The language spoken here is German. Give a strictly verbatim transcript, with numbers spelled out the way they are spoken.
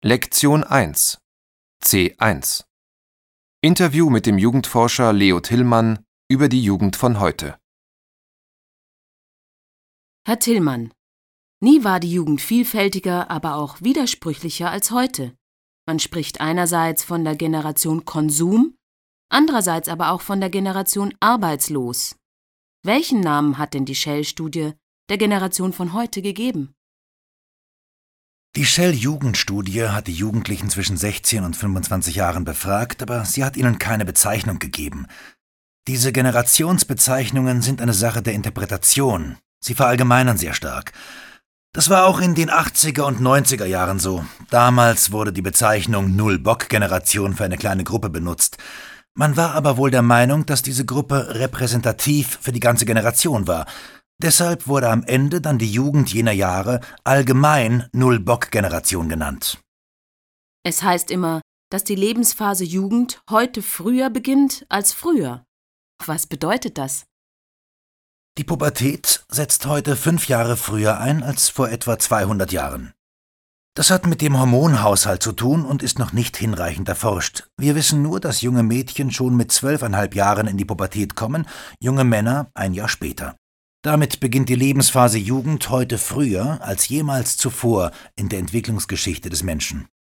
Lektion eins C eins Interview mit dem Jugendforscher Leo Tillmann über die Jugend von heute. Herr Tillmann, nie war die Jugend vielfältiger, aber auch widersprüchlicher als heute. Man spricht einerseits von der Generation Konsum, andererseits aber auch von der Generation Arbeitslos. Welchen Namen hat denn die Shell-Studie der Generation von heute gegeben? Die Shell-Jugendstudie hat die Jugendlichen zwischen sechzehn und fünfundzwanzig Jahren befragt, aber sie hat ihnen keine Bezeichnung gegeben. Diese Generationsbezeichnungen sind eine Sache der Interpretation. Sie verallgemeinern sehr stark. Das war auch in den achtziger und neunziger Jahren so. Damals wurde die Bezeichnung Null-Bock-Generation für eine kleine Gruppe benutzt. Man war aber wohl der Meinung, dass diese Gruppe repräsentativ für die ganze Generation war. Deshalb wurde am Ende dann die Jugend jener Jahre allgemein Null-Bock-Generation genannt. Es heißt immer, dass die Lebensphase Jugend heute früher beginnt als früher. Was bedeutet das? Die Pubertät setzt heute fünf Jahre früher ein als vor etwa zweihundert Jahren. Das hat mit dem Hormonhaushalt zu tun und ist noch nicht hinreichend erforscht. Wir wissen nur, dass junge Mädchen schon mit zwölfeinhalb Jahren in die Pubertät kommen, junge Männer ein Jahr später. Damit beginnt die Lebensphase Jugend heute früher als jemals zuvor in der Entwicklungsgeschichte des Menschen.